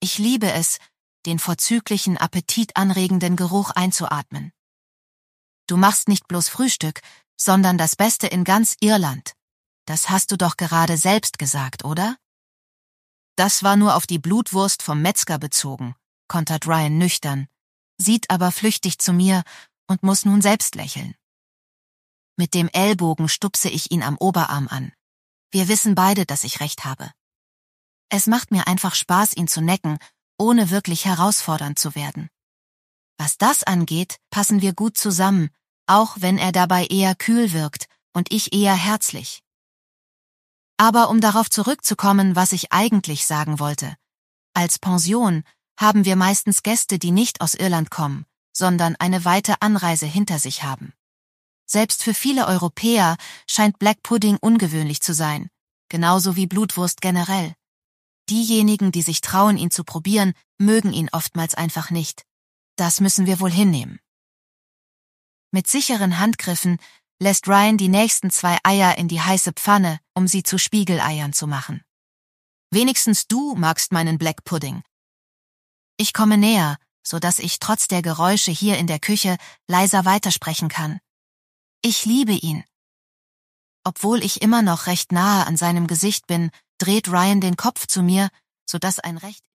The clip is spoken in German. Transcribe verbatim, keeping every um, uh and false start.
Ich liebe es, den vorzüglichen, appetitanregenden Geruch einzuatmen. Du machst nicht bloß Frühstück, sondern das Beste in ganz Irland. Das hast du doch gerade selbst gesagt, oder? Das war nur auf die Blutwurst vom Metzger bezogen, kontert Ryan nüchtern, sieht aber flüchtig zu mir und muss nun selbst lächeln. Mit dem Ellbogen stupse ich ihn am Oberarm an. Wir wissen beide, dass ich recht habe. Es macht mir einfach Spaß, ihn zu necken, ohne wirklich herausfordernd zu werden. Was das angeht, passen wir gut zusammen, auch wenn er dabei eher kühl wirkt und ich eher herzlich. Aber um darauf zurückzukommen, was ich eigentlich sagen wollte. Als Pension haben wir meistens Gäste, die nicht aus Irland kommen, sondern eine weite Anreise hinter sich haben. Selbst für viele Europäer scheint Black Pudding ungewöhnlich zu sein, genauso wie Blutwurst generell. Diejenigen, die sich trauen, ihn zu probieren, mögen ihn oftmals einfach nicht. Das müssen wir wohl hinnehmen. Mit sicheren Handgriffen lässt Ryan die nächsten zwei Eier in die heiße Pfanne, um sie zu Spiegeleiern zu machen. Wenigstens du magst meinen Black Pudding. Ich komme näher, so dass ich trotz der Geräusche hier in der Küche leiser weitersprechen kann. Ich liebe ihn. Obwohl ich immer noch recht nahe an seinem Gesicht bin, dreht Ryan den Kopf zu mir, so dass ein recht